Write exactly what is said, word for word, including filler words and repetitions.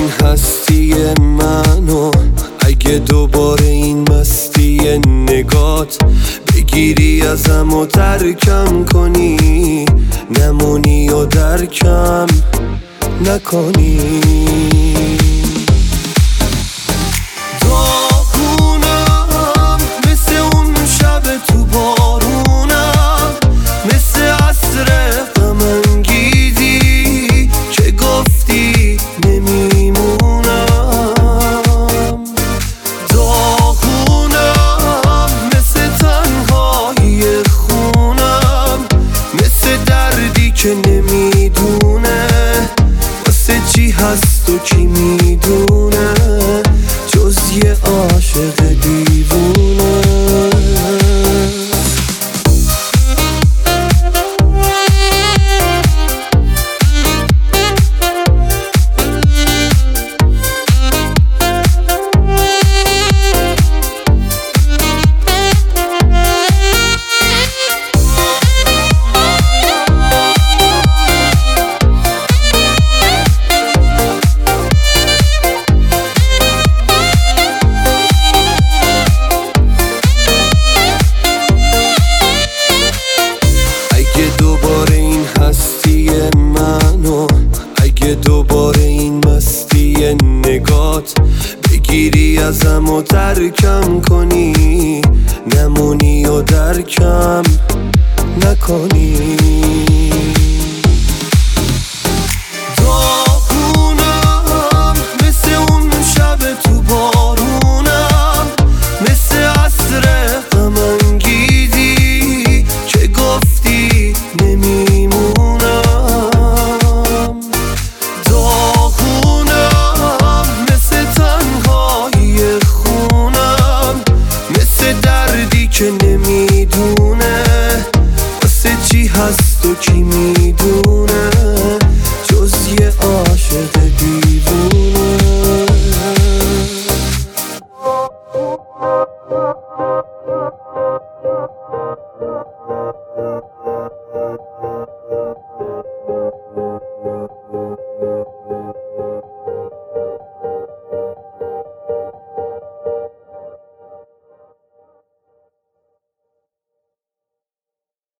این هستی منو اگه دوباره این مستی نگات بگیری ازم و ترکم کنی، نمونی و درکم نکنی. داغونم مثل اون شب تو بارونم، مثل عصر غم انگیزی که گفتی نمیمونم. داغونم مثل تنهایی خونم، مثل دردی که نمیدونه واسه چی هست و کی میدونه جز یه عاشق دیوونه. دوباره این هستی منو اگه دوباره این مستی نگات بگیری ازم و ترکم کنی، نمونی و درکم نکنی. داغونم مثل اون شب تو بارونم، مثل عصر غم انگیزی که گفتی نمیمونم. داغونم مثل تنهایی خونم، مثل دردی که نمیدونه واسه چی هست و کی میدونه